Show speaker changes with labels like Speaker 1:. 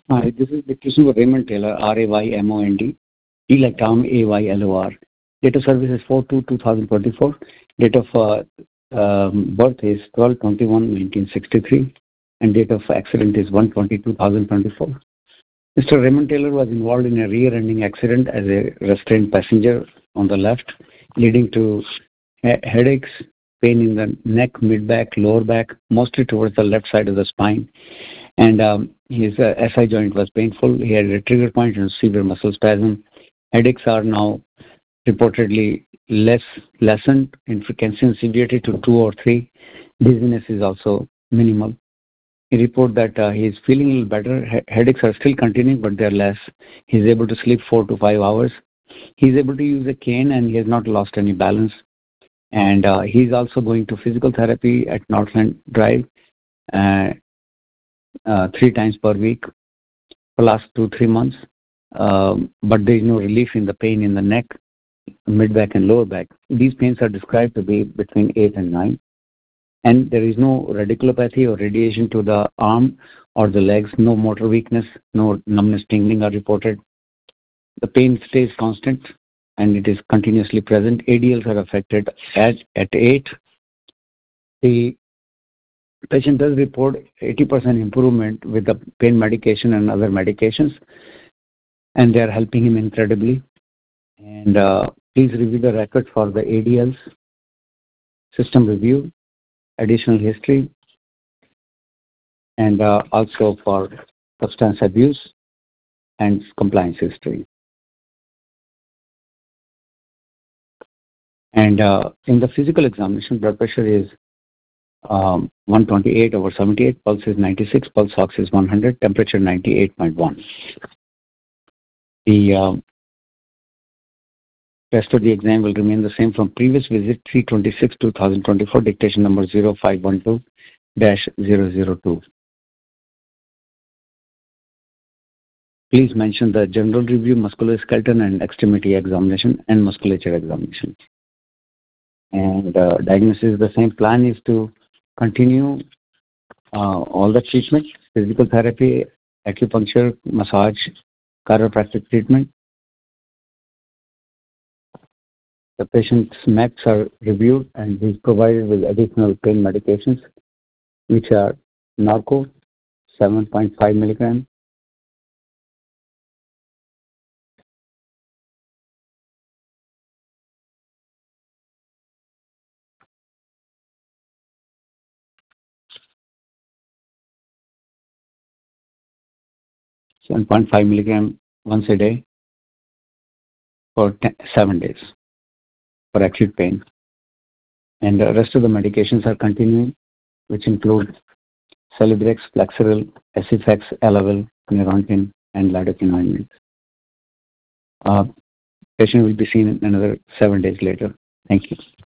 Speaker 1: Hi, this is Dictation for Raymond Taylor, RAYMOND, T like Tom, AYLOR. Date of service is 4/2/2024. Date of birth is 12/21/1963, and date of accident is 1/20/2024. Mr. Raymond Taylor was involved in a rear-ending accident as a restrained passenger on the left, leading to headaches, pain in the neck, mid-back, lower back, mostly towards the left side of the spine. And his SI joint was painful. He had a trigger point and severe muscle spasm. Headaches are now reportedly lessened in frequency and severity to 2 or 3. Dizziness is also minimal. He reported that he is feeling a little better. Headaches are still continuing, but they're less. He's able to sleep 4 to 5 hours. He's able to use a cane, and he has not lost any balance. And he's also going to physical therapy at Northland Drive 3 times per week for last 2-3 months. But there is no relief in the pain in the neck, mid-back, and lower back. These pains are described to be between 8 and 9. And there is no radiculopathy or radiation to the arm or the legs, no motor weakness, no numbness, tingling are reported. The pain stays constant and it is continuously present. ADLs are affected at 8. The patient does report 80% improvement with the pain medication and other medications, and they are helping him incredibly. And please review the record for the ADLs, system review, additional history, and also for substance abuse and compliance history. And in the physical examination, blood pressure is 128/78, pulse is 96, pulse ox is 100, temperature 98.1. The rest of the exam will remain the same from previous visit 3/26/2024, dictation number 0512-002. Please mention the general review, musculoskeletal and extremity examination, and musculature examination. And diagnosis is the same. Plan is to continue all the treatment, physical therapy, acupuncture, massage, chiropractic treatment. The patient's meds are reviewed and he's provided with additional pain medications, which are Norco, 7.5 milligram, once a day for 7 days for acute pain. And the rest of the medications are continuing, which include Celebrex, Flexeril, Acifex, Elavil, Neurontin, and lidocaine ointment. Patient will be seen another 7 days later. Thank you.